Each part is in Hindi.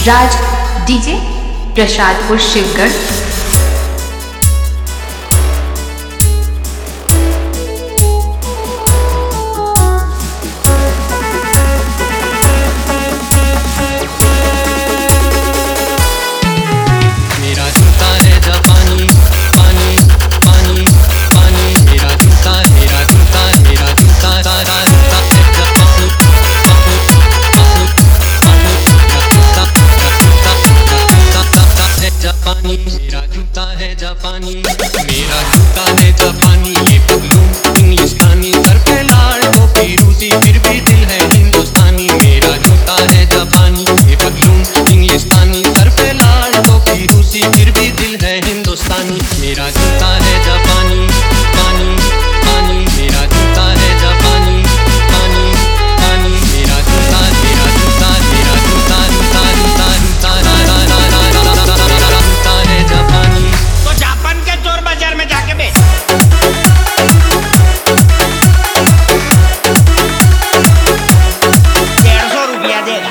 राज डीजे प्रसादपुर शिवगढ़। मेरा जूता है जापानी, पानी पानी पानी। मेरा जूता मेरा जूता मेरा जूता सारा जूता है जापानी, पानी पानी पानी। मेरा जूता है जापानी, मेरा जूता है जापानी। ये पगलू इंग्लिस्तानी, सर पे लाल टोपी रूसी, फिर भी दिल है हिंदुस्तानी। मेरा जूता है जापानी, ये पगलू इंग्लिस्तानी, सर पे लाल टोपी रूसी, फिर भी दिल है हिंदुस्तानी। मेरा जूता है जापानी, पानी पानी। मेरा जूता है जापानी, पानी पानी। मेरा जूता मेरा जूता मेरा जूता जूता जूता जूता जूता है जापानी। तो जापान के चोर बाजार में जाके बेच। 150 रुपया देगा।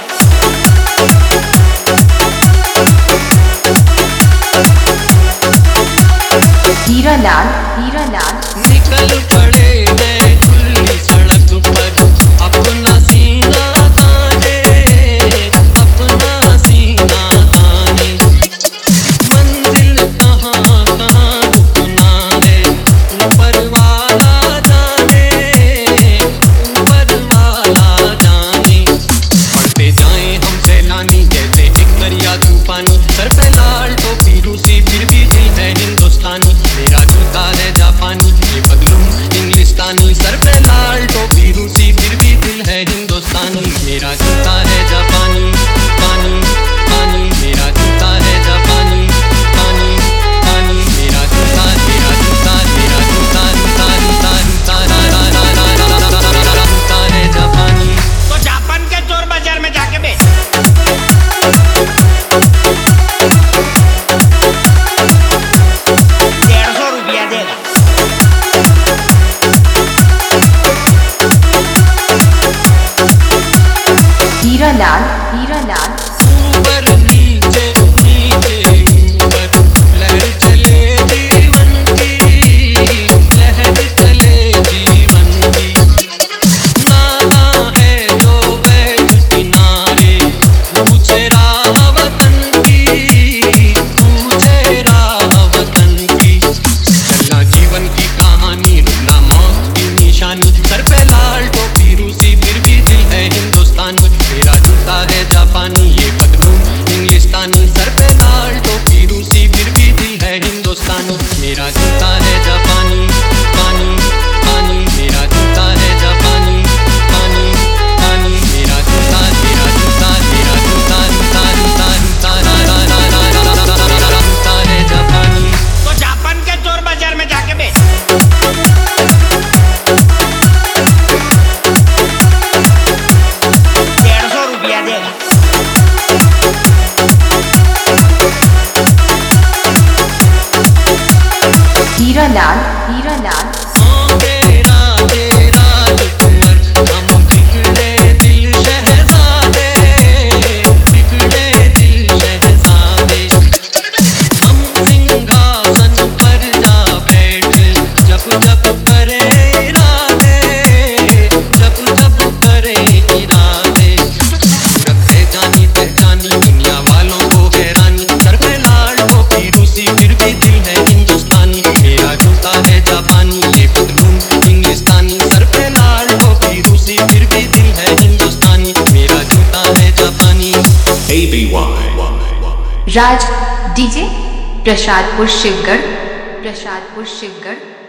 हीरालाल निकल पड़े हैं खुली सड़क पर, अपना सीना ताने, अपना सीना ताने। मंजिल कहाँ कहाँ रुकना है, ऊपर वाला जाने, ऊपर वाला जाने। पढ़ते जाएं हम सैलानी, जैसे एक दरिया तूफानी, सर पे लाल टोपी रूसी, फिर भी दिल है हिंदुस्तानी। मेरा जूता है जापानी, ये पगलू इंग्लिस्तानी, सर पे लाल टोपी रूसी, फिर भी दिल है हिंदुस्तानी। मेरा जूता है जापानी, पानी पानी। मेरा जूता है जापानी, पानी पानी। मेरा जूता मेरा जूता मेरा जूता जूता जूता जूता जूता है जापानी। तो जापान के चोर बाजार में जाके बेच। 150 रुपया देगा। हीरालाल ऊपर नीचे नीचे ऊपर, लहर चले जीवन की, लहर चले जीवन की। नाना है जो बैठ किनारे, पूछे राह वतन की, पूछे राह वतन की। चलना जीवन की कहानी, रुकना मौत की निशानी, सर पे लाल टोपी रूसी, फिर भी दिल है हिंदुस्तानी। मेरा जूता है जापानी, ये पगलू इंग्लिस्तानी, सर पे लाल टोपी रूसी, फिर भी दिल है हिंदुस्तानी। मेरा जूता है जापानी, पानी पानी। मेरा जूता है जापानी, पानी पानी। मेरा जूता मेरा जूता मेरा जूता जूता जूता जूता जूता है जापानी। तो जापान के चोर बाजार में जाके बेच। 150 रुपया देगा। हीरालाल तेरा तेरा कुंवर, हम बिगड़े दिल शहजादे, बिगड़े दिल शहजादे। हम सिंहासन पर जा बैठे, जब जब करे इरादे, जब जब करे इरादे। रखते जानी पहचानी, दुनिया वालों को हैरानी, सर पे लाल टोपी रूसी, फिर भी दिल है हिंदुस्तानी। मेरा जूता है जापानी, ये पगलू इंग्लिस्तानी, सर पे लाल टोपी रूसी, फिर भी दिल है हिंदुस्तानी। मेरा जूता है जापानी। ABY Raj DJ Prasadpur Shivgarh.